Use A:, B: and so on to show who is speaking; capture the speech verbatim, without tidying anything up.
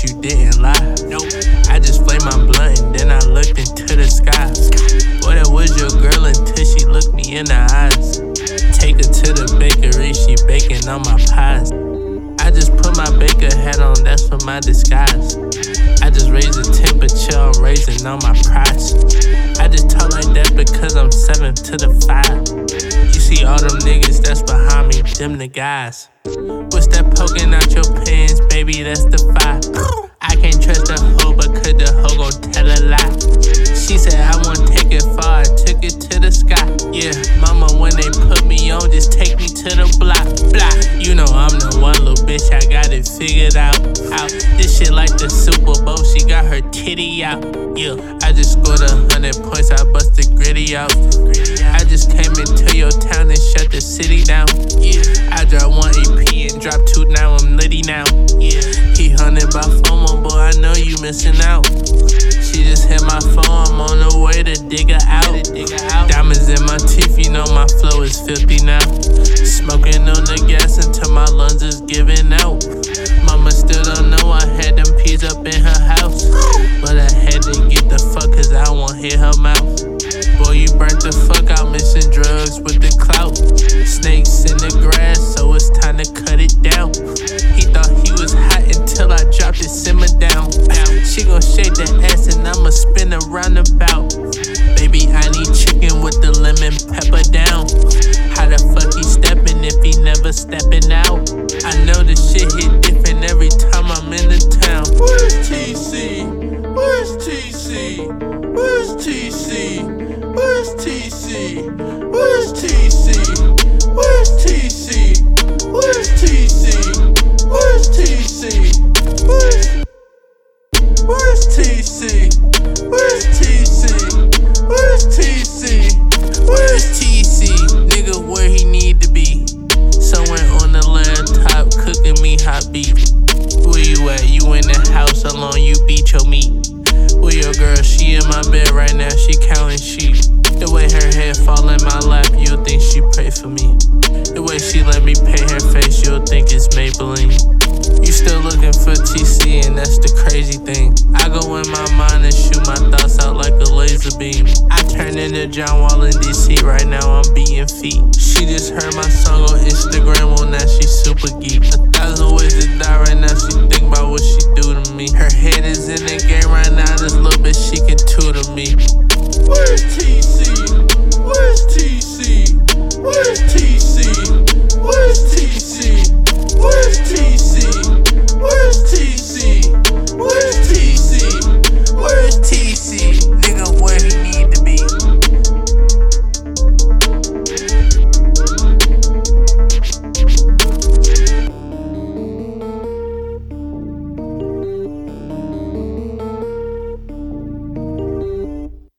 A: but you didn't lie. Nope. I just flamed my blunt and then I looked into the sky. Boy, that was your girl until she looked me in the eyes. Take her to the bakery, she baking on my pies. I just put my baker hat on, that's for my disguise. I just raise the temperature, I'm raising on my price. I just talk like that because I'm seven to the five. You see all them niggas that's behind me, them the guys. What's that poking out your pants, baby, that's the five. I can't trust the hoe because the hoe gon' tell a lie. She said I won't take it far, I took it to the sky. Yeah, mama, when they put me on, just take me to the block. Block. You know I'm the one little bitch, I got it figured out. out. This shit like the Super Bowl, she got her titty out. Yeah, I just scored a hundred points, I busted gritty out. I just came into your town and shut the city down. Yeah, I dropped one E P and dropped two, now I'm litty now. Yeah, he hunted by FOMO, boy, I know you missing out. She just hit my phone, I'm on the way to dig her out. Diamonds in my teeth, you know my flow is filthy now. Smoking on the gas until my lungs is giving out. Mama still don't know I had them peas up in her house, but I had to get the fuck cause I won't hear her mouth. Boy, you burnt the fuck out, mixing drugs with the clout. Snakes in the grass, so it's time to cut it down. He thought he was hot until I dropped it, simmer down. She gon' shake that ass and I'ma spin around about. Baby, I need chicken with the lemon pepper down. How the fuck he steppin' if he never steppin' out? I know the shit hit different every time I'm in the town. Where's T C? Where's T C? Where's T C? Where's T C? Where's T C? Where's T C? Where's T C? Where's T C? Where's Where's T C? Where's T C? Where's T C? Where's T C? Nigga, where he need to be? Somewhere on the laptop cooking me hot beef. Where you at? You in the house alone, you beat your meat. Where your girl? She in my bed right now, she counting sheep. The way her head fall in my lap, you'll think she pray for me. The way she let me pay her face, you'll think it's Maybelline. You still looking for T C and that's the crazy thing. I go in my mind and shoot my thoughts out like a laser beam. I turn into John Wall in D C, right now I'm beating feet. She just heard my song on Instagram, well now she super geek. A thousand ways to die, right now she